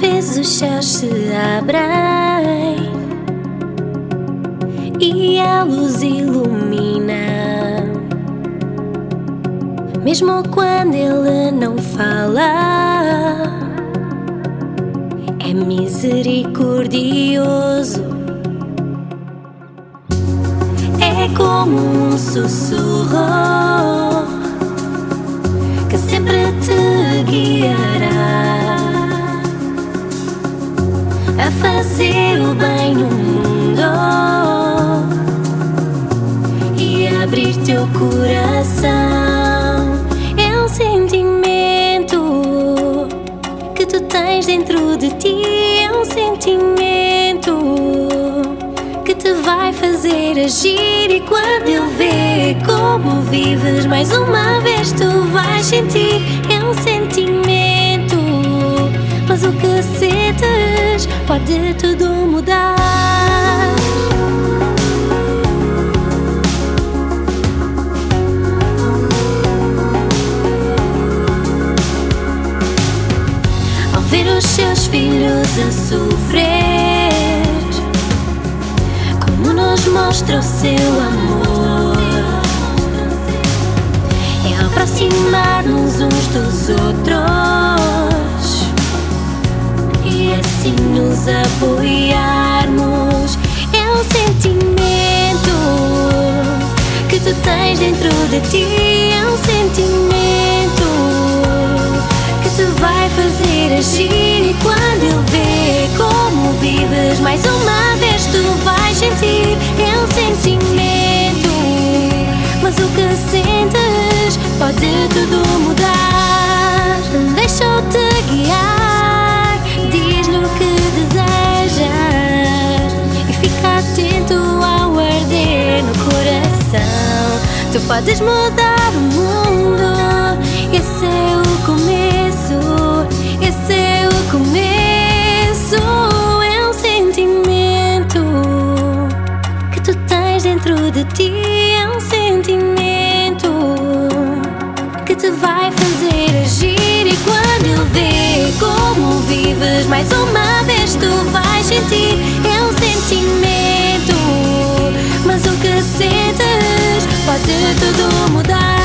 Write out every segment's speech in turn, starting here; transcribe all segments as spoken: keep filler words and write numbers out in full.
vezes os céus se abrem e a luz ilumina, mesmo quando Ele não fala. É misericordioso, é como um sussurro que sempre te guiará a fazer o bem no mundo e abrir teu coração. É um sentimento que tu tens dentro de ti, é um sentimento que te vai fazer agir. E quando Ele vê como vives, mais uma vez tu vais sentir. É um sentimento, mas o que sentes pode tudo mudar. Ao ver os seus filhos a sofrer, como nos mostra o seu amor, é aproximar-nos uns dos outros e assim nos apoiarmos. É um sentimento que tu tens dentro de ti, é um sentimento que te vai fazer agir. E quando Ele vê como vives, mais uma vez tu vais sentir. É um sentimento, mas o que sentes pode tudo mudar. Deixa-te guiar, diz-lhe o que desejas e fica atento ao arder no coração. Tu podes mudar o mundo, esse é o começo, esse é o começo. É um sentimento que tu tens dentro de ti, é um sentimento que te vai fazer agir. E quando Ele vê como vives, mais uma vez tu vais sentir. É um sentimento, mas o que sentes pode tudo mudar.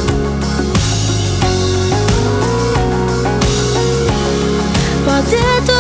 Pode tudo